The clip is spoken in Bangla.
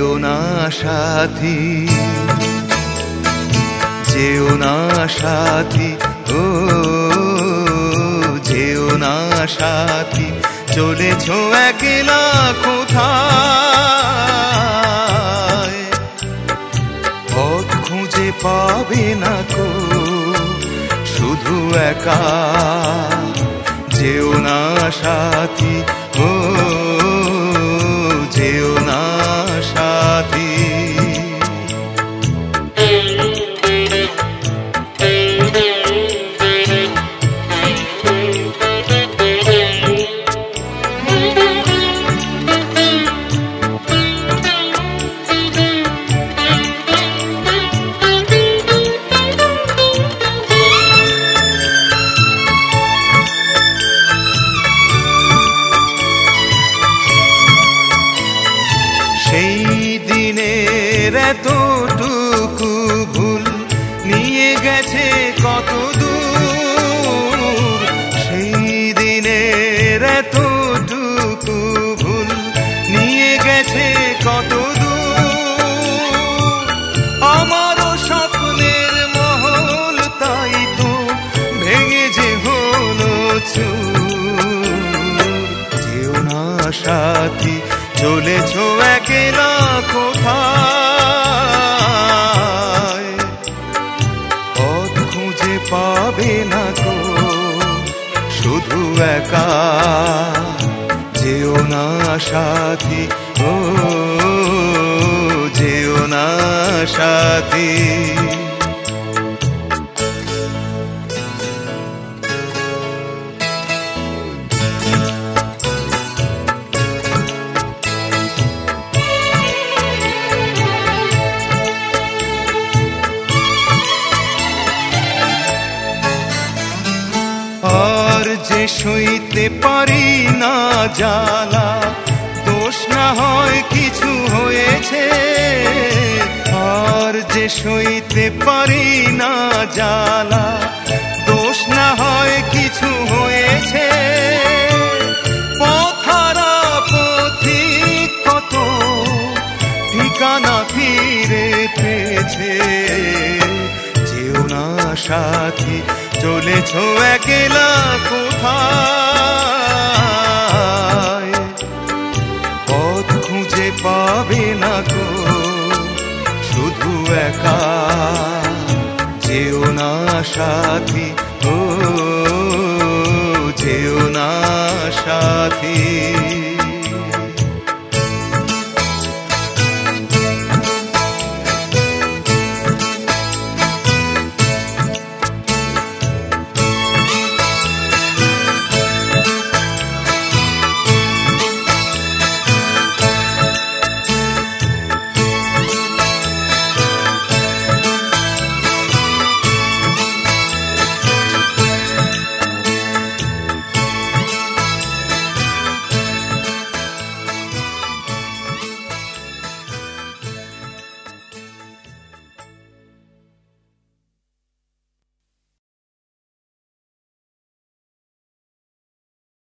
যেও না সাথী, যেও না সাথী, ও যেও না সাথী, চলেছ একলা কোথায়? পথ খুঁজে পাবে না কো, শুধু একা। যেও না সাথী, ও যেও না সাথী। সেই দিনের এতটুকু ভুল নিয়ে গেছে কত দূর, সেই দিনের এতটুকু ভুল নিয়ে গেছে কত দূর। আমারও স্বপ্নের মহল তাই তো ভেঙে যে হলো চুর। যেও না সাথী, চলেছ একলা কোথায়? পথ খুঁজে পাবে না কো, শুধু একা। যেও না সাথী, ও যেও না সাথী। আর যে সইতে পারি না জ্বালা, দোষ না হয় কিছু হয়েছে। আর যে সইতে পারি না জ্বালা, দোষ না হয় কিছু হয়েছে। পথহারা পথিক কত ঠিকানা ফিরে পেয়েছে। যেও না সাথী, চলেছ একলা কোথায়? পথ খুঁজে পাবে না কো, শুধু একা। যেও না সাথী, ও যেও না সাথী।